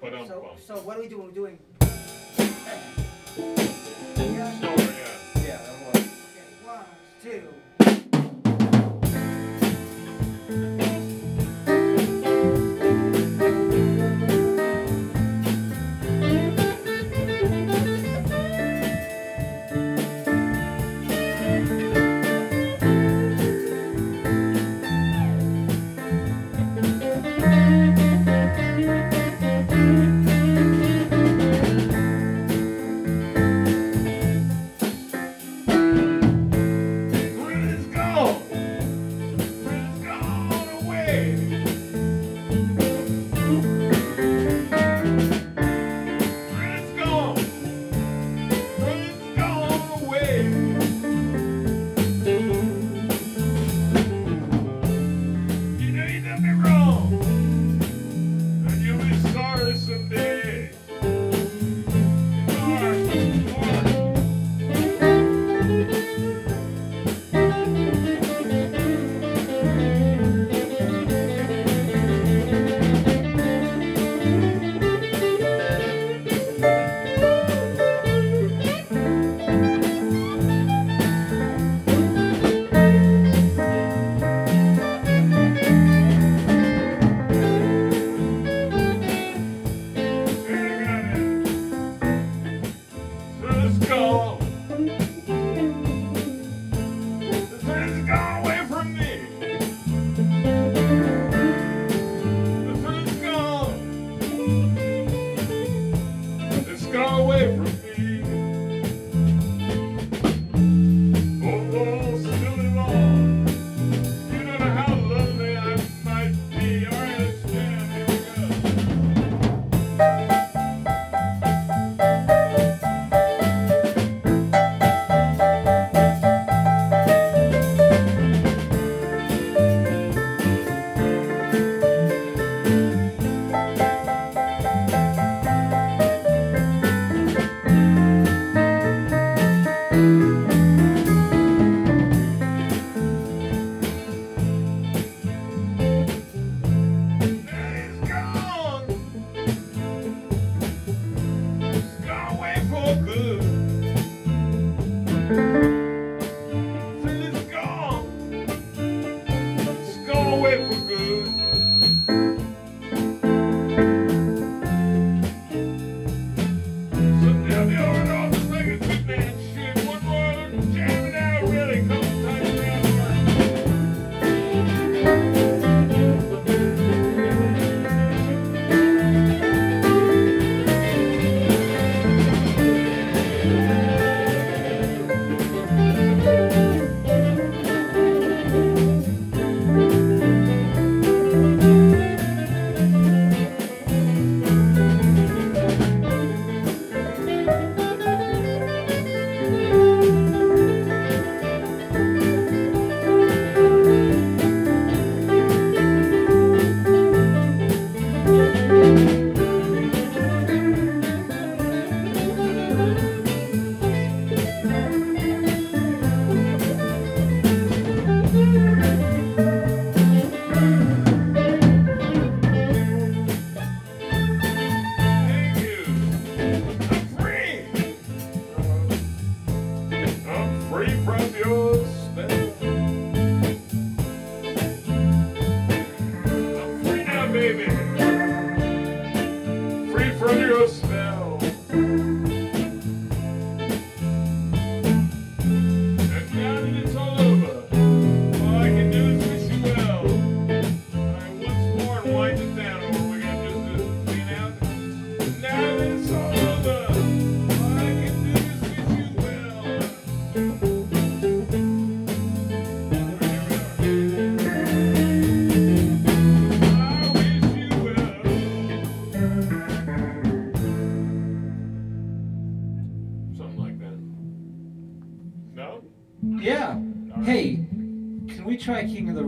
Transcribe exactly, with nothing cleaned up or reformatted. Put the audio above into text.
So, Ba-dum-bum. so what are we doing? We're doing. Slower, yeah. Yeah, that was. Okay, one, two. Friends gone. Friends gone away. Friends gone. Friends gone away. You know you done me wrong, and you'll be sorry someday. Sorry, sorry. Friends gone. The friends gone away from me. The friends gone. It's gone away from me. Oh, oh, silly Lord. You don't know how lovely I might be. All right, let's jam. Here we go. It's gone. It's gone away for good. Said it's gone. It's gone away for good. So now the overall is like a good man shit. One more jamming out really couple times around the world. Thank you. I'm free. I'm free from your spell. I'm free now, baby. Free from your spell. And now that it's all over, all I can do is wish you well. All right, once more and wind it down, or we're gonna just uh, clean out. Now that it's all over, all I can do is wish you well. I wish you well. Something like that. No? Yeah. Hey, can we try King of the